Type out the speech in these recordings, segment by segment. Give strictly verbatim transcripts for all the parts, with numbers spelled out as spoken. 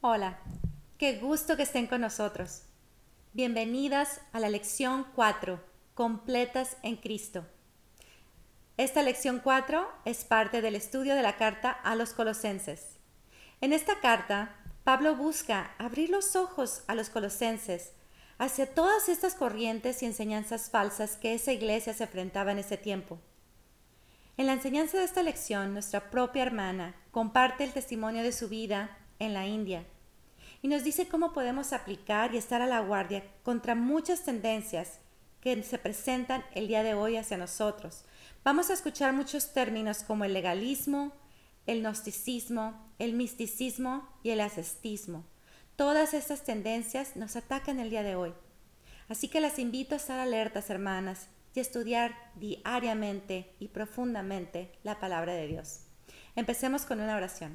Hola, qué gusto que estén con nosotros. Bienvenidas a la lección cuatro, completas en Cristo. Esta lección cuatro es parte del estudio de la carta a los colosenses. En esta carta, Pablo busca abrir los ojos a los colosenses hacia todas estas corrientes y enseñanzas falsas que esa iglesia se enfrentaba en ese tiempo. En la enseñanza de esta lección, nuestra propia hermana comparte el testimonio de su vida en la India y nos dice cómo podemos aplicar y estar a la guardia contra muchas tendencias que se presentan el día de hoy hacia nosotros. Vamos a escuchar muchos términos como el legalismo, el gnosticismo, el misticismo y el ascetismo. Todas estas tendencias nos atacan el día de hoy. Así que las invito a estar alertas, hermanas, y estudiar diariamente y profundamente la palabra de Dios. Empecemos con una oración.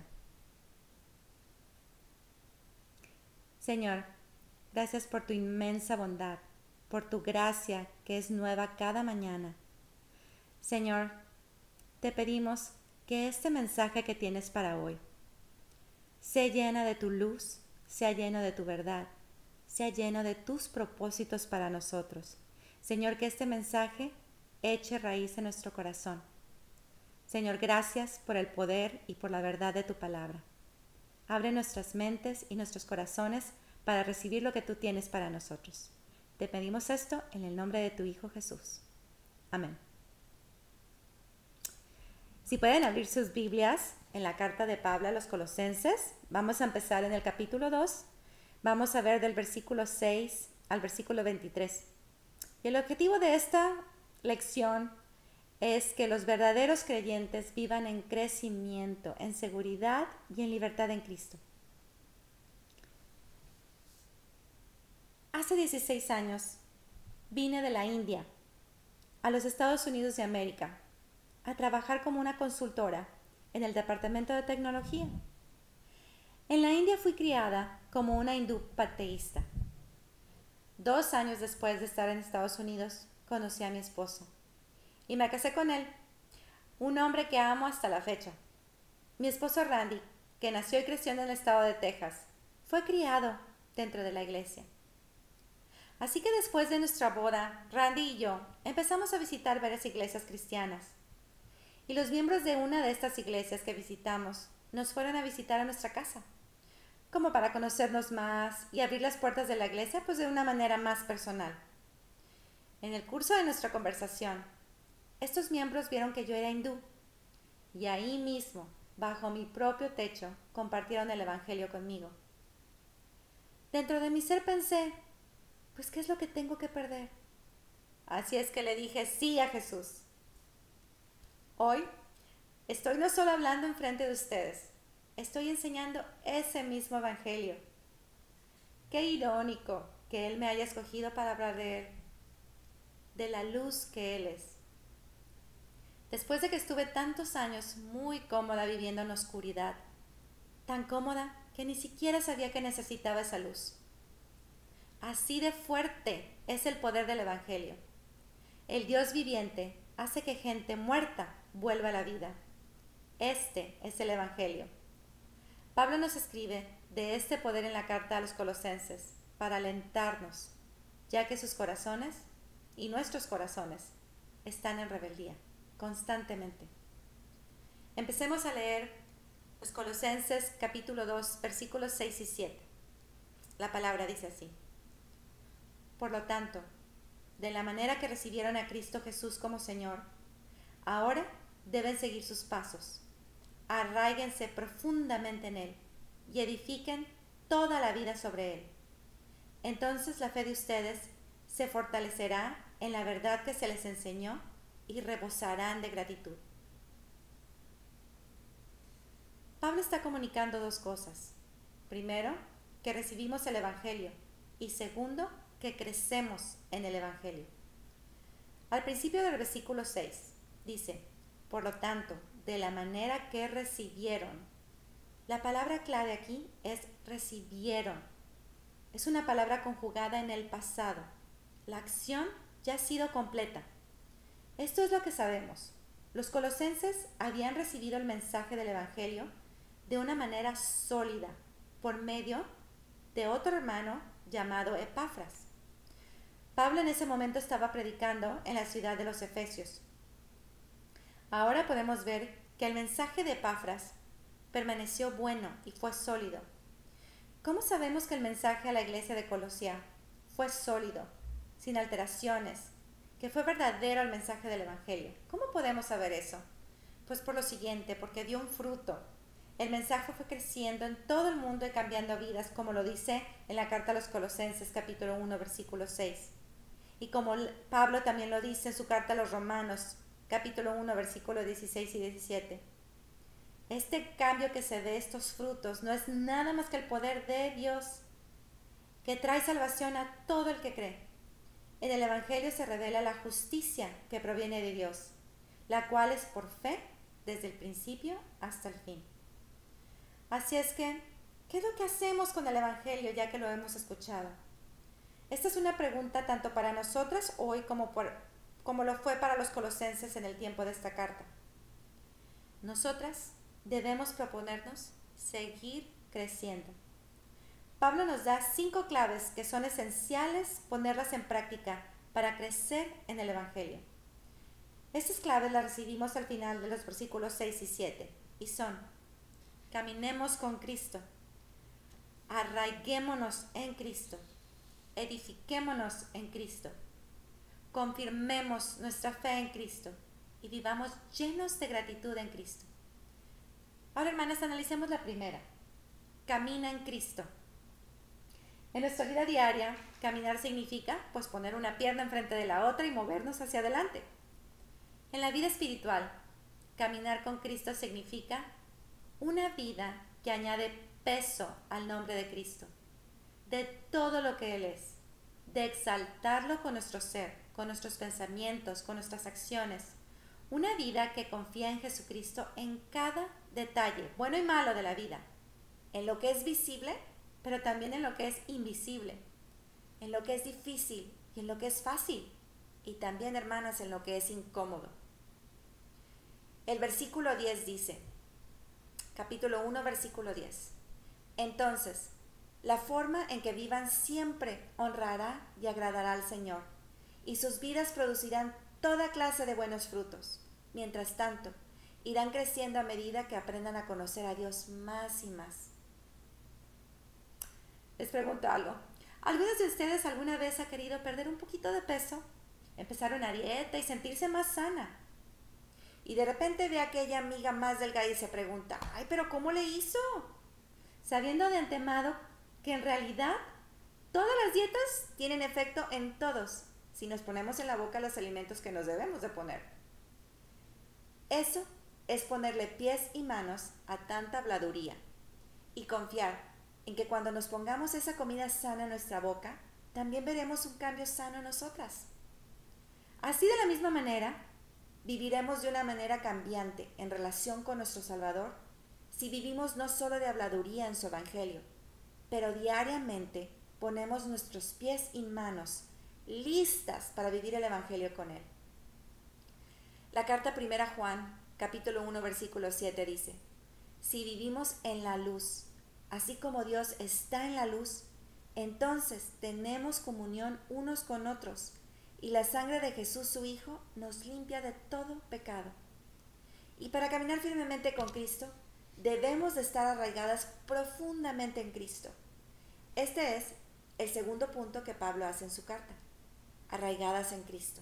Señor, gracias por tu inmensa bondad, por tu gracia que es nueva cada mañana. Señor, te pedimos que este mensaje que tienes para hoy sea llena de tu luz, sea lleno de tu verdad, sea lleno de tus propósitos para nosotros. Señor, que este mensaje eche raíz en nuestro corazón. Señor, gracias por el poder y por la verdad de tu palabra. Abre nuestras mentes y nuestros corazones para recibir lo que tú tienes para nosotros. Te pedimos esto en el nombre de tu Hijo Jesús. Amén. Si pueden abrir sus Biblias en la carta de Pablo a los Colosenses, vamos a empezar en el capítulo dos. Vamos a ver del versículo seis al versículo veintitrés. Y el objetivo de esta lección es que los verdaderos creyentes vivan en crecimiento, en seguridad y en libertad en Cristo. Hace dieciséis años vine de la India a los Estados Unidos de América a trabajar como una consultora en el departamento de tecnología. En la India fui criada como una hindú panteísta. Dos años después de estar en Estados Unidos, conocí a mi esposo y me casé con él, un hombre que amo hasta la fecha. Mi esposo Randy, que nació y creció en el estado de Texas, fue criado dentro de la iglesia. Así que después de nuestra boda, Randy y yo empezamos a visitar varias iglesias cristianas. Y los miembros de una de estas iglesias que visitamos nos fueron a visitar a nuestra casa, como para conocernos más y abrir las puertas de la iglesia pues de una manera más personal. En el curso de nuestra conversación, estos miembros vieron que yo era hindú y ahí mismo, bajo mi propio techo, compartieron el evangelio conmigo. Dentro de mi ser pensé, pues ¿qué es lo que tengo que perder? Así es que le dije sí a Jesús. Hoy estoy no solo hablando enfrente de ustedes, estoy enseñando ese mismo evangelio. Qué irónico que Él me haya escogido para hablar de Él, de la luz que Él es. Después de que estuve tantos años muy cómoda viviendo en la oscuridad, tan cómoda que ni siquiera sabía que necesitaba esa luz. Así de fuerte es el poder del evangelio. El Dios viviente hace que gente muerta vuelva a la vida. Este es el evangelio. Pablo nos escribe de este poder en la carta a los colosenses para alentarnos, ya que sus corazones y nuestros corazones están en rebeldía constantemente. Empecemos a leer los Colosenses capítulo dos, versículos seis y siete. La palabra dice así: Por lo tanto, de la manera que recibieron a Cristo Jesús como Señor, ahora deben seguir sus pasos. Arráiguense profundamente en Él y edifiquen toda la vida sobre Él. Entonces la fe de ustedes se fortalecerá en la verdad que se les enseñó y rebosarán de gratitud. Pablo está comunicando dos cosas. Primero, que recibimos el Evangelio y segundo, que crecemos en el Evangelio. Al principio del versículo seis dice, por lo tanto, de la manera que recibieron. La palabra clave aquí es recibieron. Es una palabra conjugada en el pasado. La acción ya ha sido completa. Esto es lo que sabemos. Los colosenses habían recibido el mensaje del Evangelio de una manera sólida, por medio de otro hermano llamado Epafras. Pablo en ese momento estaba predicando en la ciudad de los Efesios. Ahora podemos ver que el mensaje de Epafras permaneció bueno y fue sólido. ¿Cómo sabemos que el mensaje a la iglesia de Colosía fue sólido, sin alteraciones, que fue verdadero el mensaje del Evangelio? ¿Cómo podemos saber eso? Pues por lo siguiente, porque dio un fruto. El mensaje fue creciendo en todo el mundo y cambiando vidas, como lo dice en la carta a los Colosenses, capítulo uno, versículo seis. Y como Pablo también lo dice en su carta a los Romanos, capítulo uno, versículos dieciséis y diecisiete. Este cambio que se ve, estos frutos, no es nada más que el poder de Dios, que trae salvación a todo el que cree. En el Evangelio se revela la justicia que proviene de Dios, la cual es por fe desde el principio hasta el fin. Así es que, ¿qué es lo que hacemos con el Evangelio ya que lo hemos escuchado? Esta es una pregunta tanto para nosotras hoy como, por, como lo fue para los colosenses en el tiempo de esta carta. Nosotras debemos proponernos seguir creciendo. Pablo nos da cinco claves que son esenciales ponerlas en práctica para crecer en el Evangelio. Estas claves las recibimos al final de los versículos seis y siete y son: caminemos con Cristo, arraiguémonos en Cristo, edifiquémonos en Cristo, confirmemos nuestra fe en Cristo y vivamos llenos de gratitud en Cristo. Ahora, hermanas, analicemos la primera. Camina en Cristo. En nuestra vida diaria, caminar significa pues poner una pierna enfrente de la otra y movernos hacia adelante. En la vida espiritual, caminar con Cristo significa una vida que añade peso al nombre de Cristo, de todo lo que Él es, de exaltarlo con nuestro ser, con nuestros pensamientos, con nuestras acciones. Una vida que confía en Jesucristo en cada detalle, bueno y malo de la vida, en lo que es visible, pero también en lo que es invisible, en lo que es difícil y en lo que es fácil, y también, hermanas, en lo que es incómodo. El versículo diez dice, capítulo uno, versículo diez, entonces, la forma en que vivan siempre honrará y agradará al Señor, y sus vidas producirán toda clase de buenos frutos. Mientras tanto, irán creciendo a medida que aprendan a conocer a Dios más y más. Les pregunto algo. ¿Algunos de ustedes alguna vez ha querido perder un poquito de peso, empezar una dieta y sentirse más sana? Y de repente ve a aquella amiga más delgada y se pregunta, ay, pero ¿cómo le hizo? Sabiendo de antemano que en realidad todas las dietas tienen efecto en todos, si nos ponemos en la boca los alimentos que nos debemos de poner. Eso es ponerle pies y manos a tanta habladuría y confiar en que cuando nos pongamos esa comida sana en nuestra boca, también veremos un cambio sano en nosotras. Así, de la misma manera, viviremos de una manera cambiante en relación con nuestro Salvador si vivimos no solo de habladuría en su Evangelio, pero diariamente ponemos nuestros pies y manos listas para vivir el Evangelio con Él. La carta primera a Juan, capítulo uno, versículo siete dice, si vivimos en la luz, así como Dios está en la luz, entonces tenemos comunión unos con otros, y la sangre de Jesús su Hijo nos limpia de todo pecado. Y para caminar firmemente con Cristo, debemos de estar arraigadas profundamente en Cristo. Este es el segundo punto que Pablo hace en su carta, arraigadas en Cristo.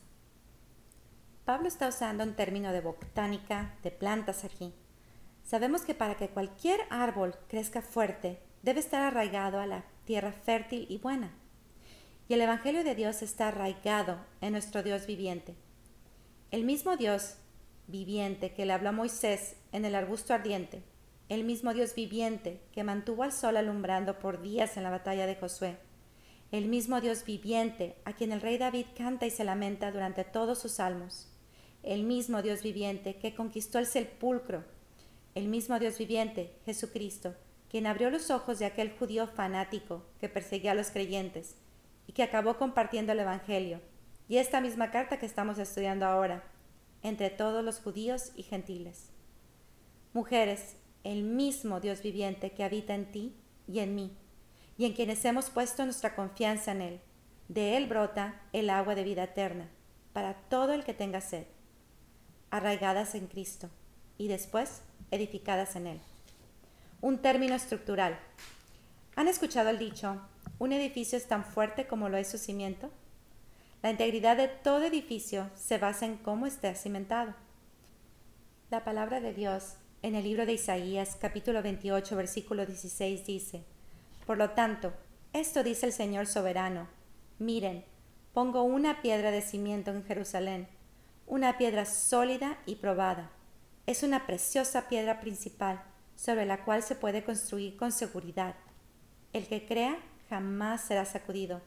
Pablo está usando un término de botánica, de plantas aquí. Sabemos que para que cualquier árbol crezca fuerte, debe estar arraigado a la tierra fértil y buena. Y el Evangelio de Dios está arraigado en nuestro Dios viviente. El mismo Dios viviente que le habló a Moisés en el arbusto ardiente, el mismo Dios viviente que mantuvo al sol alumbrando por días en la batalla de Josué, el mismo Dios viviente a quien el rey David canta y se lamenta durante todos sus salmos, el mismo Dios viviente que conquistó el sepulcro, el mismo Dios viviente, Jesucristo, quien abrió los ojos de aquel judío fanático que perseguía a los creyentes y que acabó compartiendo el Evangelio, y esta misma carta que estamos estudiando ahora, entre todos los judíos y gentiles. Mujeres, el mismo Dios viviente que habita en ti, y en mí, y en quienes hemos puesto nuestra confianza en Él. De Él brota el agua de vida eterna, para todo el que tenga sed, arraigadas en Cristo, y después edificadas en Él. Un término estructural. ¿Han escuchado el dicho, un edificio es tan fuerte como lo es su cimiento? La integridad de todo edificio se basa en cómo esté cimentado. La palabra de Dios en el libro de Isaías, capítulo veintiocho, versículo dieciséis dice: Por lo tanto, esto dice el Señor soberano: Miren, pongo una piedra de cimiento en Jerusalén, una piedra sólida y probada. Es una preciosa piedra principal sobre la cual se puede construir con seguridad. El que crea jamás será sacudido.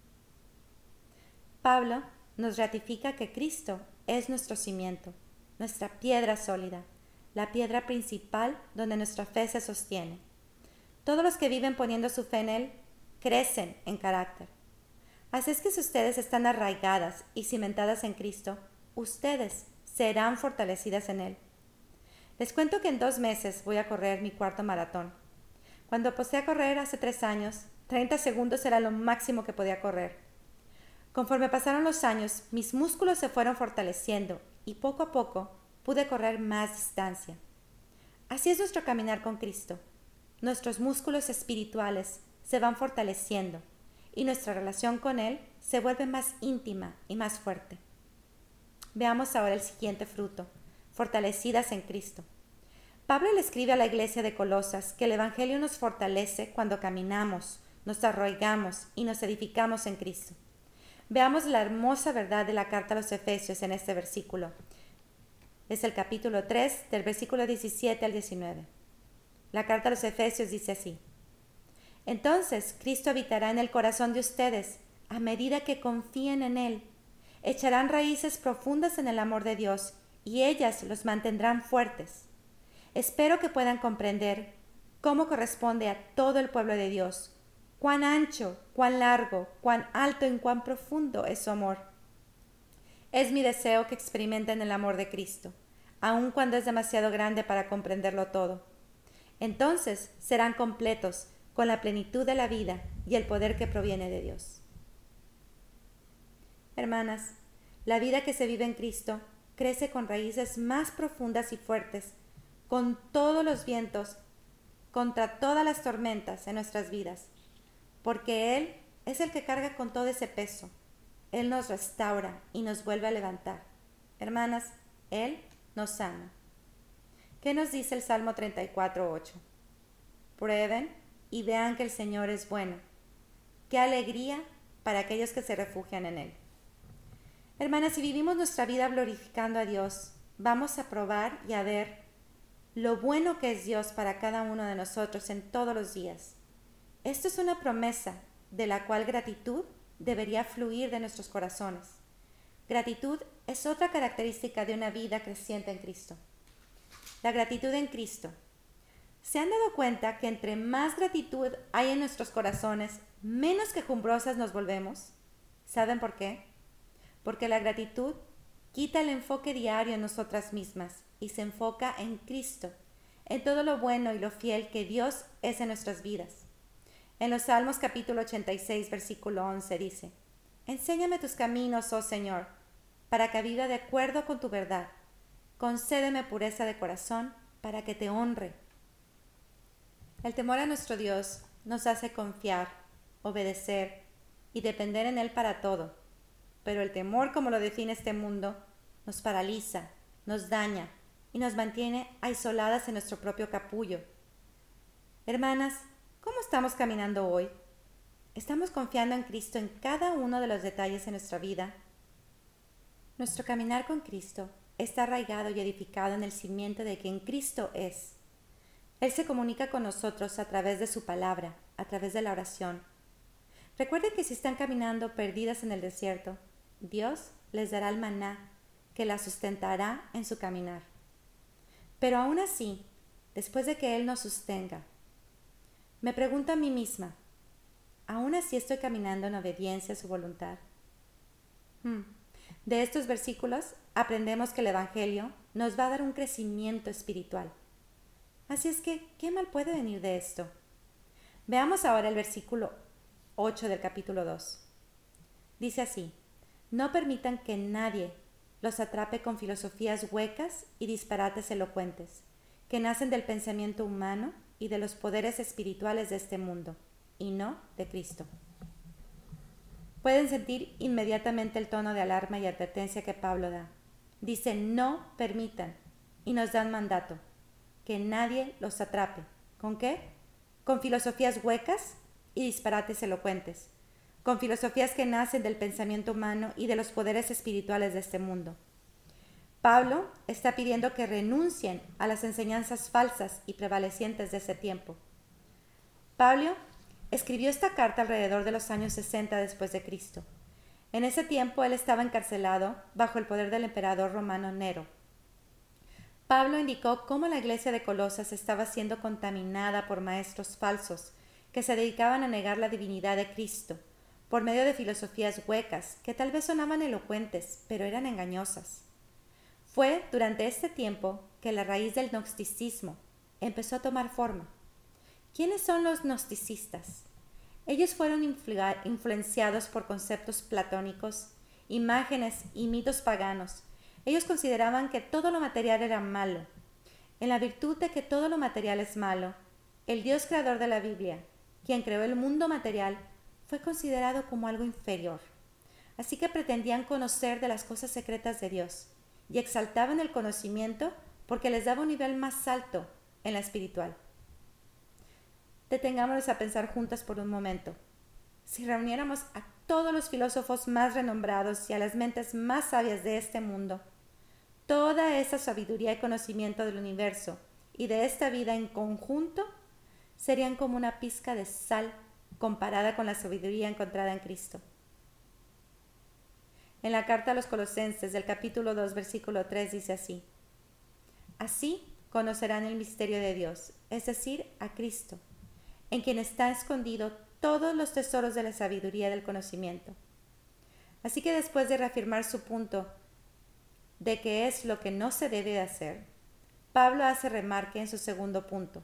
Pablo nos ratifica que Cristo es nuestro cimiento, nuestra piedra sólida, la piedra principal donde nuestra fe se sostiene. Todos los que viven poniendo su fe en Él crecen en carácter. Así es que si ustedes están arraigadas y cimentadas en Cristo, ustedes serán fortalecidas en Él. Les cuento que en dos meses voy a correr mi cuarto maratón. Cuando empecé a correr hace tres años, treinta segundos era lo máximo que podía correr. Conforme pasaron los años, mis músculos se fueron fortaleciendo y poco a poco pude correr más distancia. Así es nuestro caminar con Cristo. Nuestros músculos espirituales se van fortaleciendo y nuestra relación con Él se vuelve más íntima y más fuerte. Veamos ahora el siguiente fruto: fortalecidas en Cristo. Pablo le escribe a la iglesia de Colosas que el Evangelio nos fortalece cuando caminamos, nos arraigamos y nos edificamos en Cristo. Veamos la hermosa verdad de la carta a los Efesios en este versículo. Es el capítulo tres, del versículo diecisiete al diecinueve. La carta a los Efesios dice así: Entonces Cristo habitará en el corazón de ustedes a medida que confíen en Él. Echarán raíces profundas en el amor de Dios y ellas los mantendrán fuertes. Espero que puedan comprender cómo corresponde a todo el pueblo de Dios, cuán ancho, cuán largo, cuán alto y cuán profundo es su amor. Es mi deseo que experimenten el amor de Cristo, aun cuando es demasiado grande para comprenderlo todo. Entonces serán completos con la plenitud de la vida y el poder que proviene de Dios. Hermanas, la vida que se vive en Cristo crece con raíces más profundas y fuertes, con todos los vientos, contra todas las tormentas en nuestras vidas, porque Él es el que carga con todo ese peso. Él nos restaura y nos vuelve a levantar. Hermanas, Él nos sana. ¿Qué nos dice el Salmo treinta y cuatro, ocho? Prueben y vean que el Señor es bueno. ¡Qué alegría para aquellos que se refugian en Él! Hermanas, si vivimos nuestra vida glorificando a Dios, vamos a probar y a ver lo bueno que es Dios para cada uno de nosotros en todos los días. Esto es una promesa de la cual gratitud debería fluir de nuestros corazones. Gratitud es otra característica de una vida creciente en Cristo. La gratitud en Cristo. ¿Se han dado cuenta que entre más gratitud hay en nuestros corazones, menos quejumbrosas nos volvemos? ¿Saben por qué? Porque la gratitud quita el enfoque diario en nosotras mismas y se enfoca en Cristo, en todo lo bueno y lo fiel que Dios es en nuestras vidas. En los Salmos capítulo ochenta y seis, versículo once dice: Enséñame tus caminos, oh Señor, para que viva de acuerdo con tu verdad. Concédeme pureza de corazón para que te honre. El temor a nuestro Dios nos hace confiar, obedecer y depender en Él para todo. Pero el temor, como lo define este mundo, nos paraliza, nos daña y nos mantiene aisladas en nuestro propio capullo. Hermanas, ¿cómo estamos caminando hoy? ¿Estamos confiando en Cristo en cada uno de los detalles de nuestra vida? Nuestro caminar con Cristo está arraigado y edificado en el cimiento de quien Cristo es. Él se comunica con nosotros a través de su palabra, a través de la oración. Recuerden que si están caminando perdidas en el desierto, Dios les dará el maná que las sustentará en su caminar. Pero aún así, después de que Él nos sostenga, me pregunto a mí misma, ¿aún así estoy caminando en obediencia a su voluntad? Hmm. De estos versículos aprendemos que el Evangelio nos va a dar un crecimiento espiritual. Así es que, ¿qué mal puede venir de esto? Veamos ahora el versículo ocho del capítulo dos. Dice así: no permitan que nadie los atrape con filosofías huecas y disparates elocuentes, que nacen del pensamiento humano y de los poderes espirituales de este mundo, y no de Cristo. Pueden sentir inmediatamente el tono de alarma y advertencia que Pablo da. Dice: no permitan, y nos dan mandato, que nadie los atrape. ¿Con qué? Con filosofías huecas y disparates elocuentes, con filosofías que nacen del pensamiento humano y de los poderes espirituales de este mundo. Pablo está pidiendo que renuncien a las enseñanzas falsas y prevalecientes de ese tiempo. Pablo escribió esta carta alrededor de los años sesenta después de Cristo. En ese tiempo él estaba encarcelado bajo el poder del emperador romano Nero. Pablo indicó cómo la iglesia de Colosas estaba siendo contaminada por maestros falsos que se dedicaban a negar la divinidad de Cristo por medio de filosofías huecas que tal vez sonaban elocuentes, pero eran engañosas. Fue durante este tiempo que la raíz del gnosticismo empezó a tomar forma. ¿Quiénes son los gnosticistas? Ellos fueron influ- influenciados por conceptos platónicos, imágenes y mitos paganos. Ellos consideraban que todo lo material era malo. En la virtud de que todo lo material es malo, el Dios creador de la Biblia, quien creó el mundo material, fue considerado como algo inferior. Así que pretendían conocer de las cosas secretas de Dios y exaltaban el conocimiento porque les daba un nivel más alto en la espiritual. Detengámonos a pensar juntas por un momento. Si reuniéramos a todos los filósofos más renombrados y a las mentes más sabias de este mundo, toda esa sabiduría y conocimiento del universo y de esta vida en conjunto serían como una pizca de sal comparada con la sabiduría encontrada en Cristo. En la carta a los Colosenses del capítulo dos, versículo tres dice así: así conocerán el misterio de Dios, es decir, a Cristo, en quien está escondido todos los tesoros de la sabiduría y del conocimiento. Así que después de reafirmar su punto de qué es lo que no se debe de hacer, Pablo hace remarque en su segundo punto: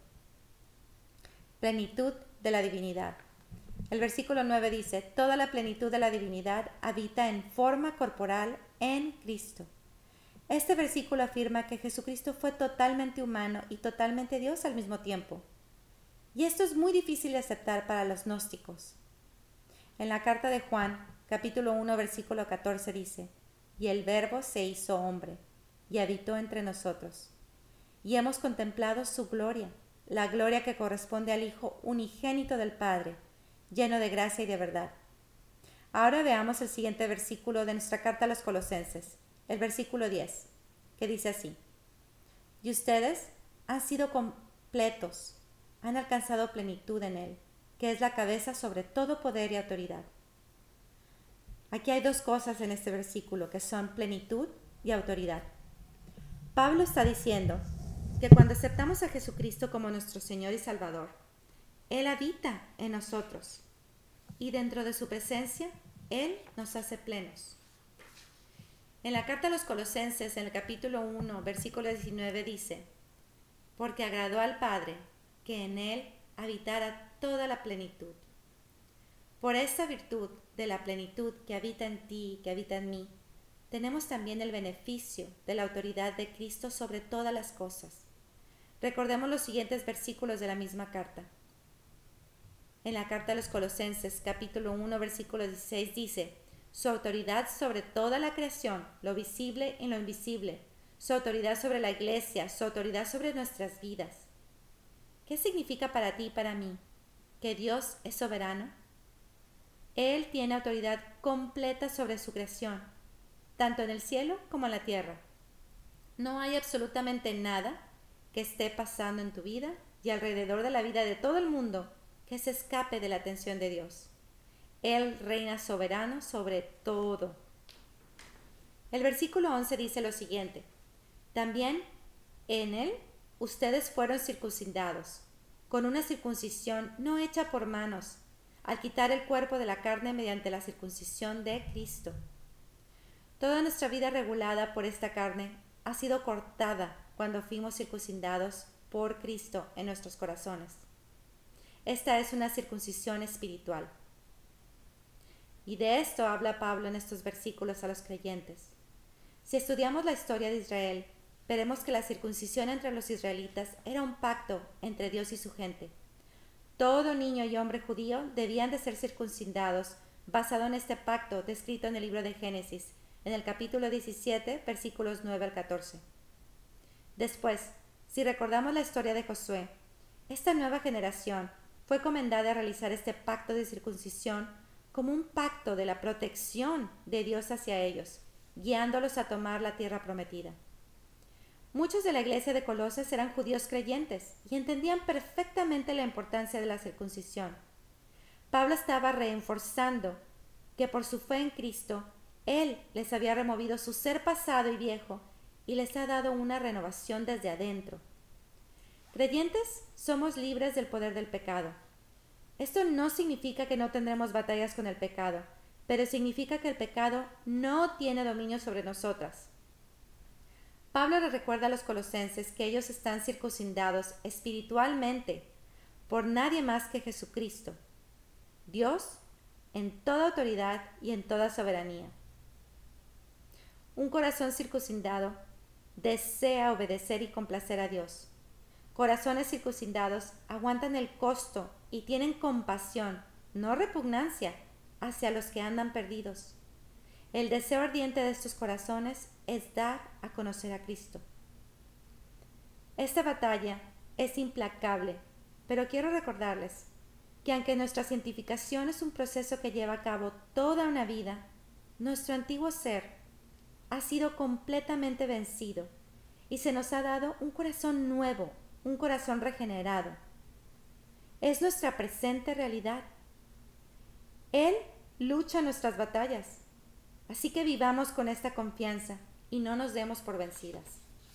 plenitud de la divinidad. El versículo nueve dice: toda la plenitud de la divinidad habita en forma corporal en Cristo. Este versículo afirma que Jesucristo fue totalmente humano y totalmente Dios al mismo tiempo. Y esto es muy difícil de aceptar para los gnósticos. En la carta de Juan, capítulo uno, versículo catorce dice: y el Verbo se hizo hombre y habitó entre nosotros. Y hemos contemplado su gloria, la gloria que corresponde al Hijo unigénito del Padre, lleno de gracia y de verdad. Ahora veamos el siguiente versículo de nuestra carta a los Colosenses, el versículo diez, que dice así: y ustedes han sido completos, han alcanzado plenitud en Él, que es la cabeza sobre todo poder y autoridad. Aquí hay dos cosas en este versículo que son plenitud y autoridad. Pablo está diciendo que cuando aceptamos a Jesucristo como nuestro Señor y Salvador, Él habita en nosotros y dentro de su presencia, Él nos hace plenos. En la carta a los Colosenses, en el capítulo uno, versículo diecinueve, dice: porque agradó al Padre que en Él habitara toda la plenitud. Por esta virtud de la plenitud que habita en ti y que habita en mí, tenemos también el beneficio de la autoridad de Cristo sobre todas las cosas. Recordemos los siguientes versículos de la misma carta. En la carta a los Colosenses, capítulo uno, versículo dieciséis, dice: su autoridad sobre toda la creación, lo visible y lo invisible, su autoridad sobre la iglesia, su autoridad sobre nuestras vidas. ¿Qué significa para ti y para mí? ¿Que Dios es soberano? Él tiene autoridad completa sobre su creación, tanto en el cielo como en la tierra. No hay absolutamente nada que esté pasando en tu vida y alrededor de la vida de todo el mundo que se escape de la atención de Dios. Él reina soberano sobre todo. El versículo once dice lo siguiente: también en Él ustedes fueron circuncidados, con una circuncisión no hecha por manos, al quitar el cuerpo de la carne mediante la circuncisión de Cristo. Toda nuestra vida regulada por esta carne ha sido cortada cuando fuimos circuncidados por Cristo en nuestros corazones. Esta es una circuncisión espiritual. Y de esto habla Pablo en estos versículos a los creyentes. Si estudiamos la historia de Israel, veremos que la circuncisión entre los israelitas era un pacto entre Dios y su gente. Todo niño y hombre judío debían de ser circuncidados basado en este pacto descrito en el libro de Génesis, en el capítulo diecisiete, versículos nueve al catorce. Después, si recordamos la historia de Josué, esta nueva generación fue comendada a realizar este pacto de circuncisión como un pacto de la protección de Dios hacia ellos, guiándolos a tomar la tierra prometida. Muchos de la iglesia de Colosas eran judíos creyentes y entendían perfectamente la importancia de la circuncisión. Pablo estaba reforzando que por su fe en Cristo, Él les había removido su ser pasado y viejo y les ha dado una renovación desde adentro. Creyentes somos libres del poder del pecado. Esto no significa que no tendremos batallas con el pecado, pero significa que el pecado no tiene dominio sobre nosotras. Pablo les recuerda a los colosenses que ellos están circuncidados espiritualmente por nadie más que Jesucristo, Dios en toda autoridad y en toda soberanía. Un corazón circuncidado desea obedecer y complacer a Dios. Corazones circuncidados aguantan el costo y tienen compasión, no repugnancia, hacia los que andan perdidos. El deseo ardiente de estos corazones es dar a conocer a Cristo. Esta batalla es implacable, pero quiero recordarles que aunque nuestra santificación es un proceso que lleva a cabo toda una vida, nuestro antiguo ser ha sido completamente vencido y se nos ha dado un corazón nuevo, un corazón regenerado. Es nuestra presente realidad. Él lucha nuestras batallas. Así que vivamos con esta confianza y no nos demos por vencidas.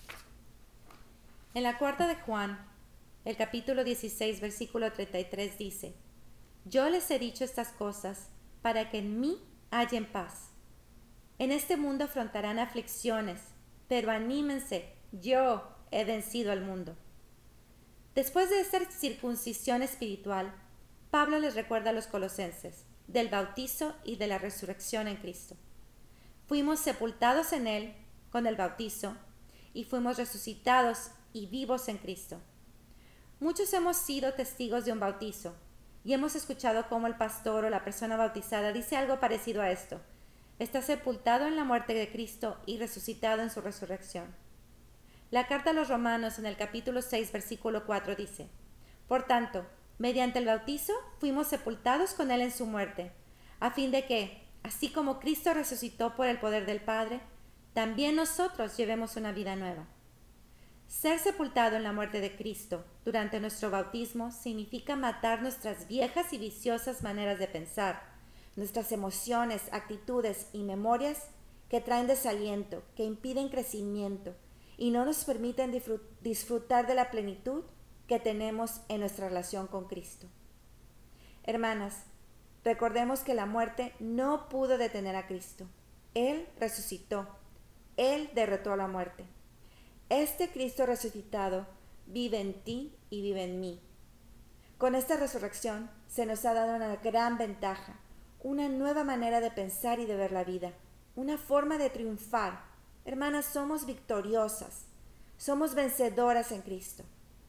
En la carta de Juan, el capítulo dieciséis, versículo treinta y tres dice: Yo les he dicho estas cosas para que en mí hallen paz. En este mundo afrontarán aflicciones, pero anímense, yo he vencido al mundo. Después de esta circuncisión espiritual, Pablo les recuerda a los colosenses del bautizo y de la resurrección en Cristo. Fuimos sepultados en Él con el bautizo y fuimos resucitados y vivos en Cristo. Muchos hemos sido testigos de un bautizo y hemos escuchado cómo el pastor o la persona bautizada dice algo parecido a esto: está sepultado en la muerte de Cristo y resucitado en su resurrección. La carta a los Romanos en el capítulo seis, versículo cuatro dice: Por tanto, mediante el bautizo fuimos sepultados con Él en su muerte, a fin de que, así como Cristo resucitó por el poder del Padre, también nosotros llevemos una vida nueva. Ser sepultado en la muerte de Cristo durante nuestro bautismo significa matar nuestras viejas y viciosas maneras de pensar, nuestras emociones, actitudes y memorias que traen desaliento, que impiden crecimiento y no nos permiten disfrutar de la plenitud que tenemos en nuestra relación con Cristo. Hermanas, recordemos que la muerte no pudo detener a Cristo. Él resucitó. Él derrotó a la muerte. Este Cristo resucitado vive en ti y vive en mí. Con esta resurrección se nos ha dado una gran ventaja, una nueva manera de pensar y de ver la vida, una forma de triunfar. Hermanas, somos victoriosas, somos vencedoras en Cristo.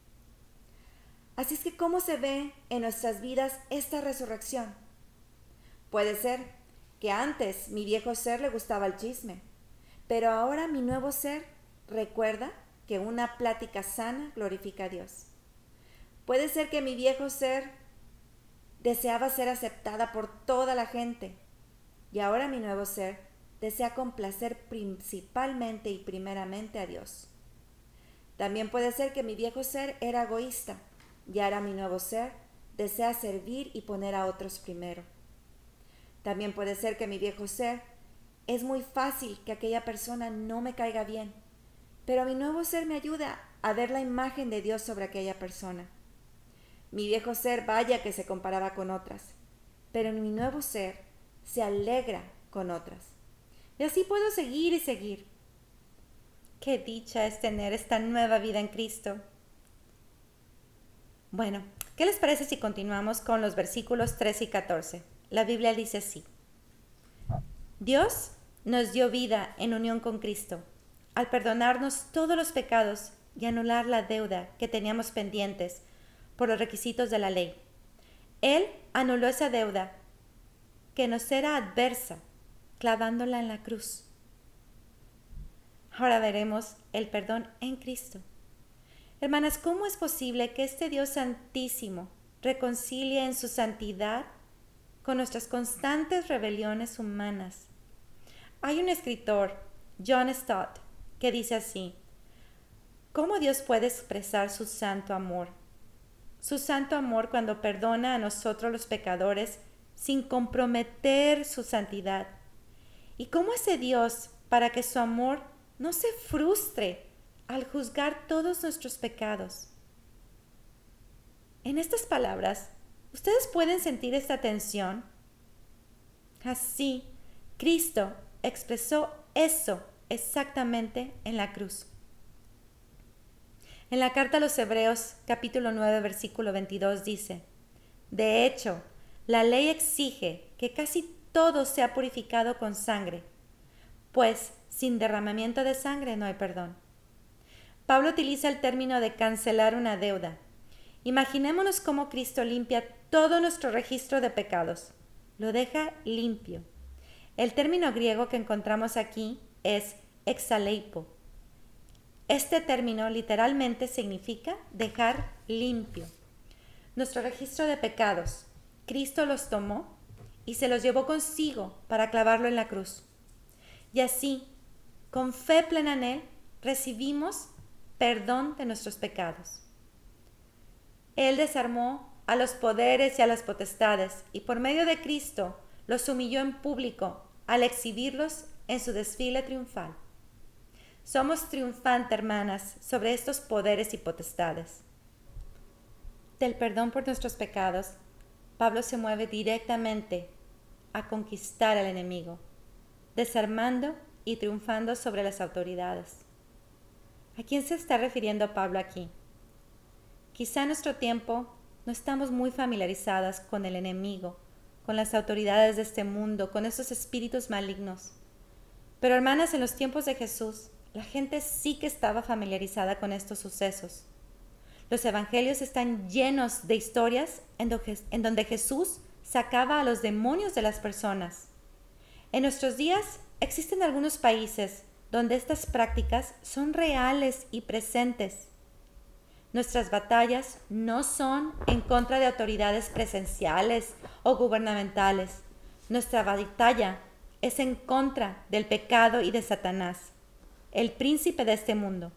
Así es que, ¿cómo se ve en nuestras vidas esta resurrección? Puede ser que antes mi viejo ser le gustaba el chisme, pero ahora mi nuevo ser recuerda que una plática sana glorifica a Dios. Puede ser que mi viejo ser deseaba ser aceptada por toda la gente y ahora mi nuevo ser desea complacer principalmente y primeramente a Dios. También puede ser que mi viejo ser era egoísta y ahora mi nuevo ser desea servir y poner a otros primero. También puede ser que mi viejo ser es muy fácil que aquella persona no me caiga bien, pero mi nuevo ser me ayuda a ver la imagen de Dios sobre aquella persona. Mi viejo ser vaya que se comparaba con otras, pero mi nuevo ser se alegra con otras. Y así puedo seguir y seguir. Qué dicha es tener esta nueva vida en Cristo. Bueno, ¿qué les parece si continuamos con los versículos trece y catorce? La Biblia dice así: Dios nos dio vida en unión con Cristo, al perdonarnos todos los pecados y anular la deuda que teníamos pendientes por los requisitos de la ley. Él anuló esa deuda que nos era adversa, clavándola en la cruz. Ahora veremos el perdón en Cristo. Hermanas, ¿cómo es posible que este Dios santísimo reconcilie en su santidad con nuestras constantes rebeliones humanas? Hay un escritor, John Stott, que dice así: ¿cómo Dios puede expresar su santo amor? Su santo amor cuando perdona a nosotros los pecadores sin comprometer su santidad. ¿Y cómo hace Dios para que su amor no se frustre al juzgar todos nuestros pecados? En estas palabras, ¿ustedes pueden sentir esta tensión? Así, Cristo expresó eso exactamente en la cruz. En la carta a los Hebreos, capítulo nueve, versículo veintidós dice: de hecho, la ley exige que casi todo sea purificado con sangre, pues sin derramamiento de sangre no hay perdón. Pablo utiliza el término de cancelar una deuda. Imaginémonos cómo Cristo limpia todo nuestro registro de pecados. Lo deja limpio. El término griego que encontramos aquí es exaleipo. Este término literalmente significa dejar limpio. Nuestro registro de pecados, Cristo los tomó y se los llevó consigo para clavarlo en la cruz. Y así, con fe plena en Él, recibimos perdón de nuestros pecados. Él desarmó a los poderes y a las potestades y por medio de Cristo los humilló en público al exhibirlos en su desfile triunfal. Somos triunfantes, hermanas, sobre estos poderes y potestades. Del perdón por nuestros pecados, Pablo se mueve directamente a conquistar al enemigo, desarmando y triunfando sobre las autoridades. ¿A quién se está refiriendo Pablo aquí? Quizá en nuestro tiempo no estamos muy familiarizadas con el enemigo, con las autoridades de este mundo, con esos espíritus malignos. Pero hermanas, en los tiempos de Jesús, la gente sí que estaba familiarizada con estos sucesos. Los evangelios están llenos de historias en, do- en donde Jesús sacaba a los demonios de las personas. En nuestros días existen algunos países donde estas prácticas son reales y presentes. Nuestras batallas no son en contra de autoridades presenciales o gubernamentales. Nuestra batalla es en contra del pecado y de Satanás, el príncipe de este mundo.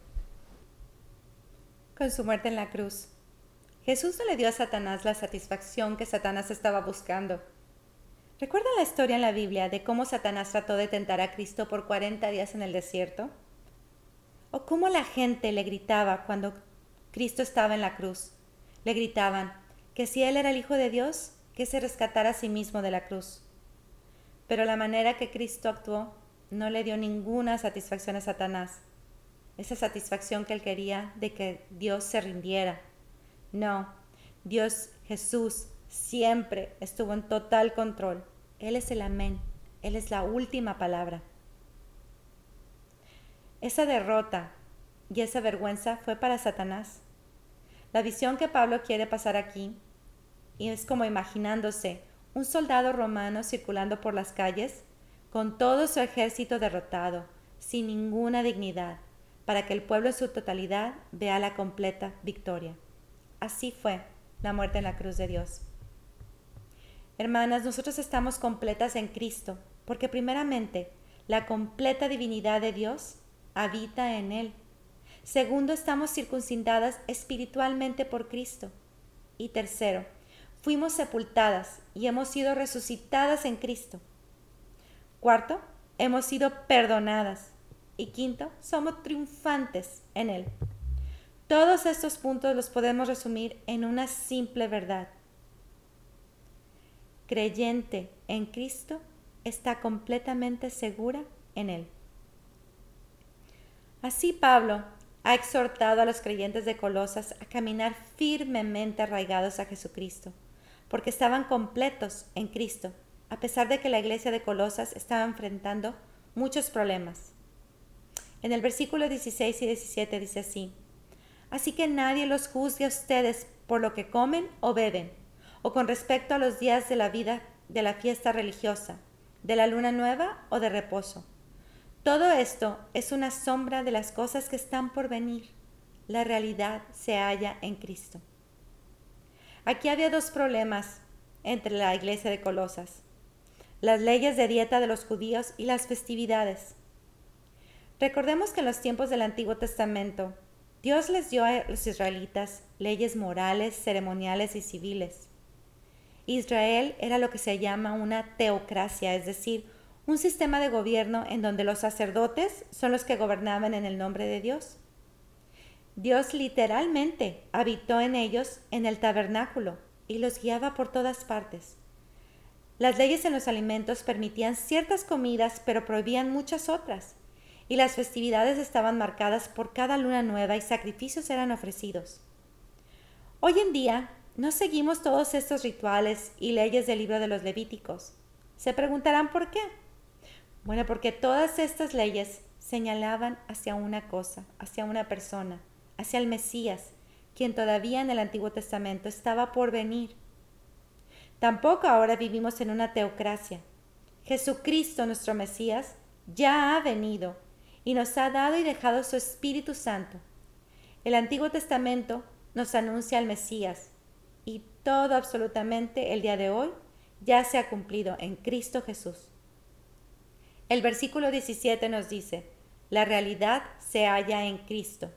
Con su muerte en la cruz, Jesús no le dio a Satanás la satisfacción que Satanás estaba buscando. ¿Recuerdan la historia en la Biblia de cómo Satanás trató de tentar a Cristo por cuarenta días en el desierto? ¿O cómo la gente le gritaba cuando Cristo estaba en la cruz? Le gritaban que si Él era el Hijo de Dios, que se rescatara a sí mismo de la cruz. Pero la manera que Cristo actuó no le dio ninguna satisfacción a Satanás. Esa satisfacción que él quería de que Dios se rindiera. No, Dios, Jesús, siempre estuvo en total control. Él es el amén. Él es la última palabra. Esa derrota y esa vergüenza fue para Satanás. La visión que Pablo quiere pasar aquí es como imaginándose un soldado romano circulando por las calles con todo su ejército derrotado, sin ninguna dignidad, para que el pueblo en su totalidad vea la completa victoria. Así fue la muerte en la cruz de Dios. Hermanas, nosotros estamos completas en Cristo, porque primeramente la completa divinidad de Dios habita en Él. Segundo, estamos circuncidadas espiritualmente por Cristo. Y tercero, fuimos sepultadas y hemos sido resucitadas en Cristo. Cuarto, hemos sido perdonadas. Y quinto, somos triunfantes en Él. Todos estos puntos los podemos resumir en una simple verdad. Creyente en Cristo está completamente segura en Él. Así Pablo ha exhortado a los creyentes de Colosas a caminar firmemente arraigados a Jesucristo, porque estaban completos en Cristo, a pesar de que la iglesia de Colosas estaba enfrentando muchos problemas. En el versículo dieciséis y diecisiete dice así: Así que nadie los juzgue a ustedes por lo que comen o beben, o con respecto a los días de la vida de la fiesta religiosa, de la luna nueva o de reposo. Todo esto es una sombra de las cosas que están por venir. La realidad se halla en Cristo. Aquí había dos problemas entre la iglesia de Colosas: las leyes de dieta de los judíos y las festividades. Recordemos que en los tiempos del Antiguo Testamento, Dios les dio a los israelitas leyes morales, ceremoniales y civiles. Israel era lo que se llama una teocracia, es decir, un sistema de gobierno en donde los sacerdotes son los que gobernaban en el nombre de Dios. Dios literalmente habitó en ellos en el tabernáculo y los guiaba por todas partes. Las leyes en los alimentos permitían ciertas comidas, pero prohibían muchas otras, y las festividades estaban marcadas por cada luna nueva y sacrificios eran ofrecidos. Hoy en día no seguimos todos estos rituales y leyes del libro de los Levíticos. Se preguntarán por qué. Bueno, porque todas estas leyes señalaban hacia una cosa, hacia una persona, hacia el Mesías, quien todavía en el Antiguo Testamento estaba por venir. Tampoco ahora vivimos en una teocracia. Jesucristo, nuestro Mesías, ya ha venido y nos ha dado y dejado su Espíritu Santo. El Antiguo Testamento nos anuncia al Mesías y todo absolutamente el día de hoy ya se ha cumplido en Cristo Jesús. El versículo diecisiete nos dice: la realidad se halla en Cristo.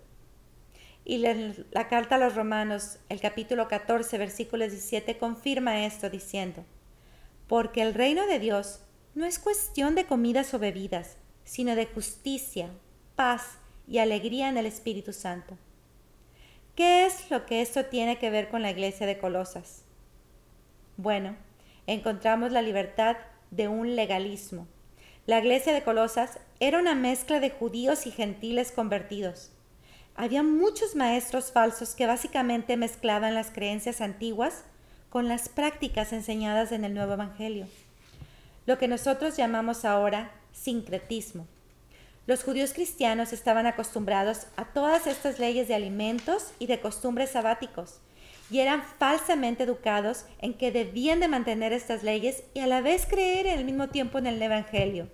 Y la, la carta a los Romanos, el capítulo catorce, versículo diecisiete, confirma esto diciendo: porque el reino de Dios no es cuestión de comidas o bebidas, sino de justicia, paz y alegría en el Espíritu Santo. ¿Qué es lo que esto tiene que ver con la iglesia de Colosas? Bueno, encontramos la libertad de un legalismo. La iglesia de Colosas era una mezcla de judíos y gentiles convertidos. Había muchos maestros falsos que básicamente mezclaban las creencias antiguas con las prácticas enseñadas en el Nuevo Evangelio, lo que nosotros llamamos ahora sincretismo. Los judíos cristianos estaban acostumbrados a todas estas leyes de alimentos y de costumbres sabáticos y eran falsamente educados en que debían de mantener estas leyes y a la vez creer al mismo tiempo en el Evangelio.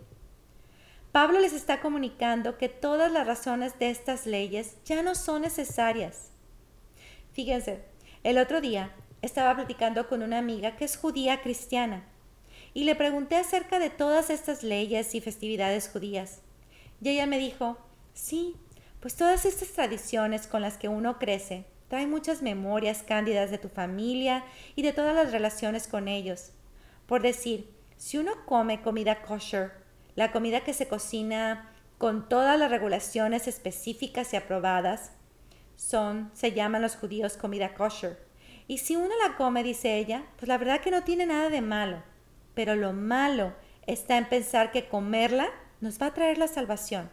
Pablo les está comunicando que todas las razones de estas leyes ya no son necesarias. Fíjense, el otro día estaba platicando con una amiga que es judía cristiana y le pregunté acerca de todas estas leyes y festividades judías. Y ella me dijo: sí, pues todas estas tradiciones con las que uno crece traen muchas memorias cándidas de tu familia y de todas las relaciones con ellos. Por decir, si uno come comida kosher, la comida que se cocina con todas las regulaciones específicas y aprobadas, son, se llaman los judíos comida kosher. Y si uno la come, dice ella, pues la verdad que no tiene nada de malo. Pero lo malo está en pensar que comerla nos va a traer la salvación.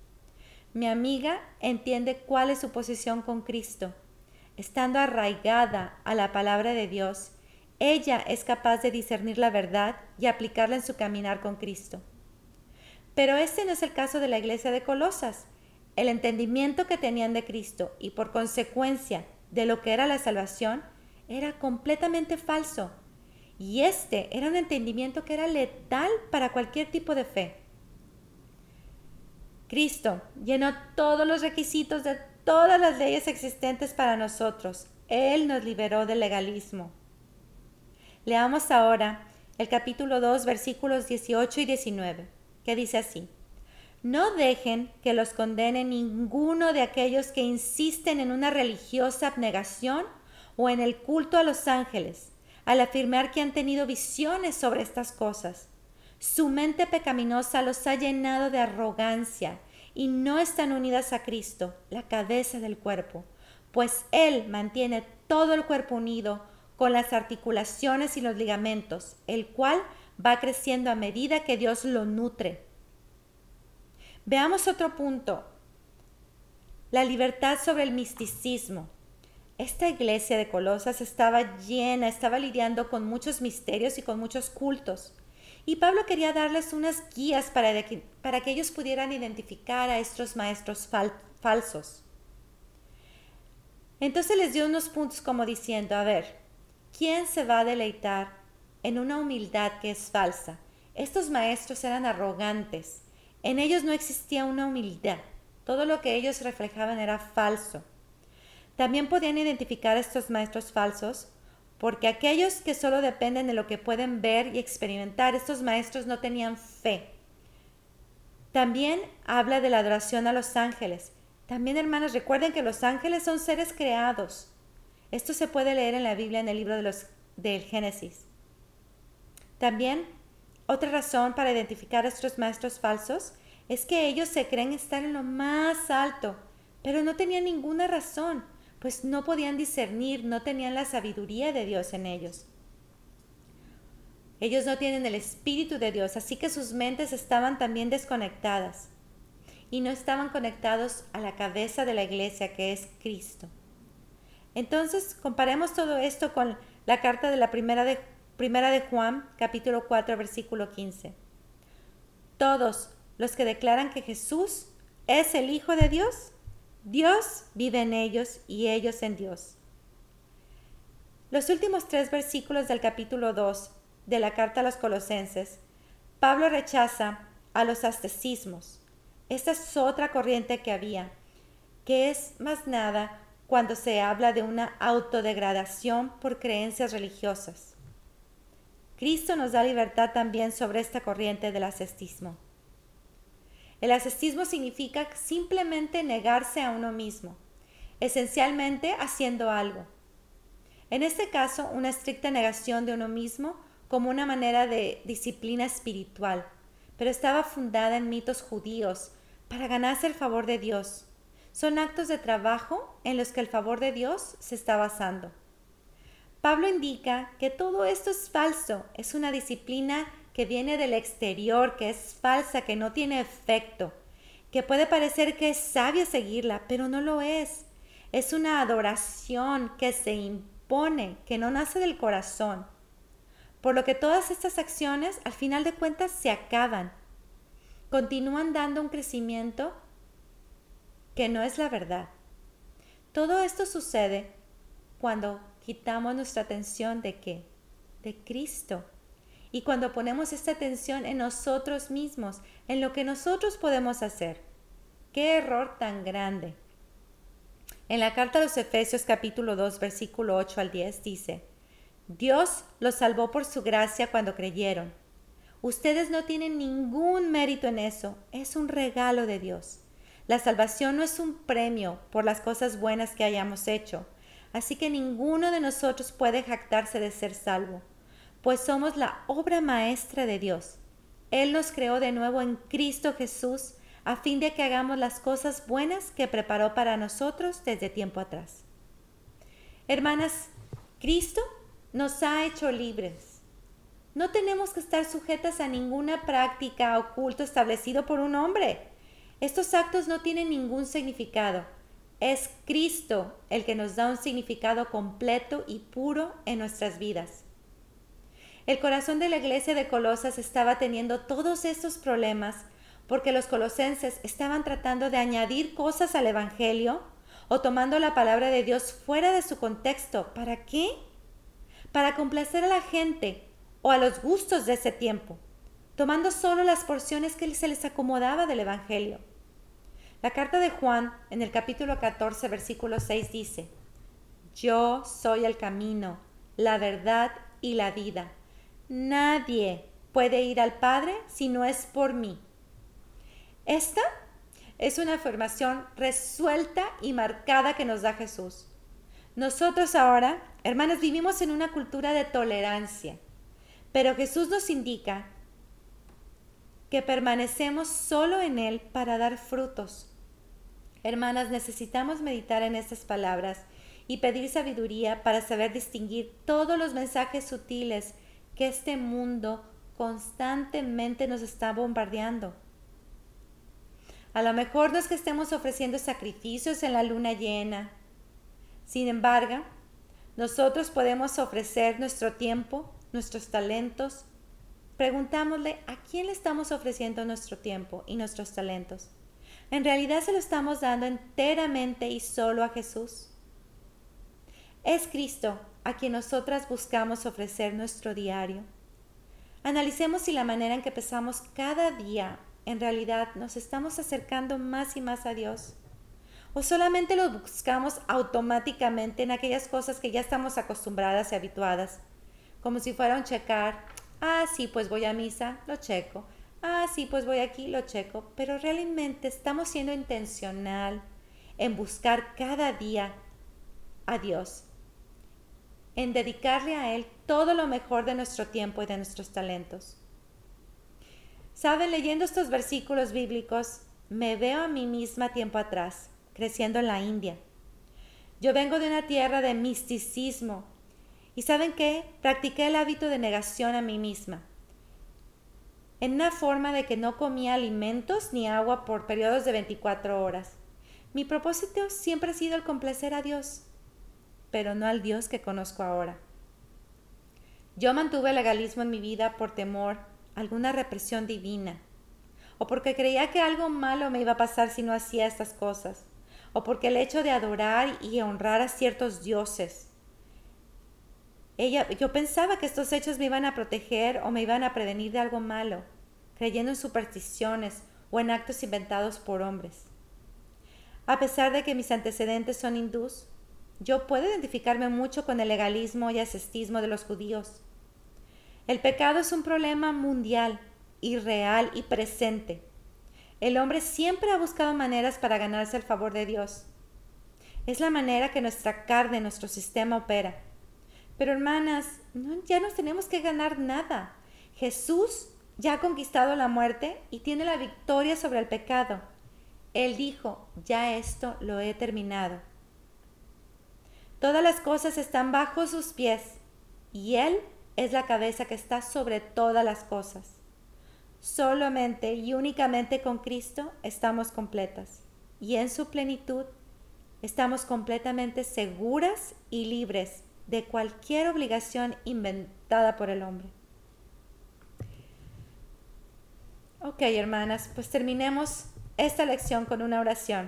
Mi amiga entiende cuál es su posición con Cristo. Estando arraigada a la palabra de Dios, ella es capaz de discernir la verdad y aplicarla en su caminar con Cristo. Pero este no es el caso de la iglesia de Colosas. El entendimiento que tenían de Cristo y por consecuencia de lo que era la salvación era completamente falso. Y este era un entendimiento que era letal para cualquier tipo de fe. Cristo llenó todos los requisitos de todas las leyes existentes para nosotros. Él nos liberó del legalismo. Leamos ahora el capítulo dos, versículos dieciocho y diecinueve, que dice así: no dejen que los condene ninguno de aquellos que insisten en una religiosa abnegación o en el culto a los ángeles, al afirmar que han tenido visiones sobre estas cosas. Su mente pecaminosa los ha llenado de arrogancia y no están unidas a Cristo, la cabeza del cuerpo, pues Él mantiene todo el cuerpo unido con las articulaciones y los ligamentos, el cual va creciendo a medida que Dios lo nutre. Veamos otro punto. la libertad sobre el misticismo. Esta iglesia de Colosas estaba llena, estaba lidiando con muchos misterios y con muchos cultos. Y Pablo quería darles unas guías para, de que, para que ellos pudieran identificar a estos maestros fal falsos. Entonces les dio unos puntos como diciendo, a ver, ¿quién se va a deleitar en una humildad que es falsa? Estos maestros eran arrogantes. En ellos no existía una humildad. Todo lo que ellos reflejaban era falso. También podían identificar a estos maestros falsos porque aquellos que solo dependen de lo que pueden ver y experimentar, estos maestros no tenían fe. También habla de la adoración a los ángeles. También, hermanos, recuerden que los ángeles son seres creados. Esto se puede leer en la Biblia en el libro de los, del Génesis. También, otra razón para identificar a estos maestros falsos es que ellos se creen estar en lo más alto, pero no tenían ninguna razón, pues no podían discernir, no tenían la sabiduría de Dios en ellos. Ellos no tienen el Espíritu de Dios, así que sus mentes estaban también desconectadas y no estaban conectados a la cabeza de la iglesia, que es Cristo. Entonces, comparemos todo esto con la carta de la primera de, primera de Juan, capítulo cuatro, versículo quince. Todos los que declaran que Jesús es el Hijo de Dios, Dios vive en ellos y ellos en Dios. Los últimos tres versículos del capítulo dos de la carta a los Colosenses, Pablo rechaza a los ascetismos. Esta es otra corriente que había, que es más nada cuando se habla de una autodegradación por creencias religiosas. Cristo nos da libertad también sobre esta corriente del ascetismo. El ascetismo significa simplemente negarse a uno mismo, esencialmente haciendo algo. En este caso, una estricta negación de uno mismo como una manera de disciplina espiritual, pero estaba fundada en mitos judíos para ganarse el favor de Dios. Son actos de trabajo en los que el favor de Dios se está basando. Pablo indica que todo esto es falso, es una disciplina que viene del exterior, que es falsa, que no tiene efecto, que puede parecer que es sabio seguirla, pero no lo es. Es una adoración que se impone, que no nace del corazón. Por lo que todas estas acciones, al final de cuentas, se acaban. Continúan dando un crecimiento que no es la verdad. Todo esto sucede cuando quitamos nuestra atención de ¿qué? De Cristo. Y cuando ponemos esta atención en nosotros mismos, en lo que nosotros podemos hacer. ¡Qué error tan grande! En la carta a los Efesios capítulo dos, versículo ocho al diez dice: Dios los salvó por su gracia cuando creyeron. Ustedes no tienen ningún mérito en eso, es un regalo de Dios. La salvación no es un premio por las cosas buenas que hayamos hecho, así que ninguno de nosotros puede jactarse de ser salvo, pues somos la obra maestra de Dios. Él nos creó de nuevo en Cristo Jesús a fin de que hagamos las cosas buenas que preparó para nosotros desde tiempo atrás. Hermanas, Cristo nos ha hecho libres. No tenemos que estar sujetas a ninguna práctica o culto establecido por un hombre. Estos actos no tienen ningún significado. Es Cristo el que nos da un significado completo y puro en nuestras vidas. El corazón de la iglesia de Colosas estaba teniendo todos estos problemas porque los colosenses estaban tratando de añadir cosas al evangelio o tomando la palabra de Dios fuera de su contexto. ¿Para qué? Para complacer a la gente o a los gustos de ese tiempo, tomando solo las porciones que se les acomodaba del evangelio. La carta de Juan, en el capítulo catorce, versículo seis, dice: Yo soy el camino, la verdad y la vida. Nadie puede ir al Padre si no es por mí. Esta es una afirmación resuelta y marcada que nos da Jesús. Nosotros ahora, hermanos, vivimos en una cultura de tolerancia, pero Jesús nos indica que permanecemos solo en Él para dar frutos. Hermanas, necesitamos meditar en estas palabras y pedir sabiduría para saber distinguir todos los mensajes sutiles que este mundo constantemente nos está bombardeando. A lo mejor no es que estemos ofreciendo sacrificios en la luna llena. Sin embargo, nosotros podemos ofrecer nuestro tiempo, nuestros talentos. Preguntámosle a quién le estamos ofreciendo nuestro tiempo y nuestros talentos. ¿En realidad se lo estamos dando enteramente y solo a Jesús? Es Cristo a quien nosotras buscamos ofrecer nuestro diario. Analicemos si la manera en que empezamos cada día en realidad nos estamos acercando más y más a Dios. ¿O solamente lo buscamos automáticamente en aquellas cosas que ya estamos acostumbradas y habituadas? Como si fuera un checar. Ah, sí, pues voy a misa, lo checo. Ah, sí, pues voy aquí, lo checo. Pero realmente estamos siendo intencional en buscar cada día a Dios, en dedicarle a Él todo lo mejor de nuestro tiempo y de nuestros talentos. Saben, leyendo estos versículos bíblicos, me veo a mí misma tiempo atrás, creciendo en la India. Yo vengo de una tierra de misticismo. ¿Y saben qué? Practiqué el hábito de negación a mí misma, en una forma de que no comía alimentos ni agua por periodos de veinticuatro horas. Mi propósito siempre ha sido el complacer a Dios, pero no al Dios que conozco ahora. Yo mantuve el legalismo en mi vida por temor a alguna represión divina, o porque creía que algo malo me iba a pasar si no hacía estas cosas, o porque el hecho de adorar y honrar a ciertos dioses, ella, yo pensaba que estos hechos me iban a proteger o me iban a prevenir de algo malo, creyendo en supersticiones o en actos inventados por hombres. A pesar de que mis antecedentes son hindús, yo puedo identificarme mucho con el legalismo y ascetismo de los judíos. El pecado es un problema mundial, irreal y presente. El hombre siempre ha buscado maneras para ganarse el favor de Dios. Es la manera que nuestra carne, nuestro sistema opera. Pero hermanas, no, ya no tenemos que ganar nada. Jesús ya ha conquistado la muerte y tiene la victoria sobre el pecado. Él dijo, ya esto lo he terminado. Todas las cosas están bajo sus pies y Él es la cabeza que está sobre todas las cosas. Solamente y únicamente con Cristo estamos completas y en su plenitud estamos completamente seguras y libres de cualquier obligación inventada por el hombre. Ok, hermanas, pues terminemos esta lección con una oración.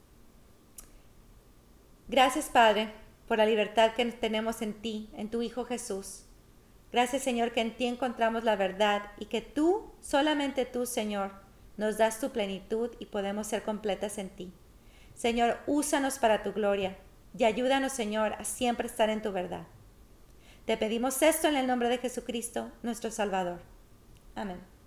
Gracias, Padre, por la libertad que tenemos en ti, en tu Hijo Jesús. Gracias, Señor, que en ti encontramos la verdad y que tú, solamente tú, Señor, nos das tu plenitud y podemos ser completas en ti. Señor, úsanos para tu gloria y ayúdanos, Señor, a siempre estar en tu verdad. Te pedimos esto en el nombre de Jesucristo, nuestro Salvador. Amén.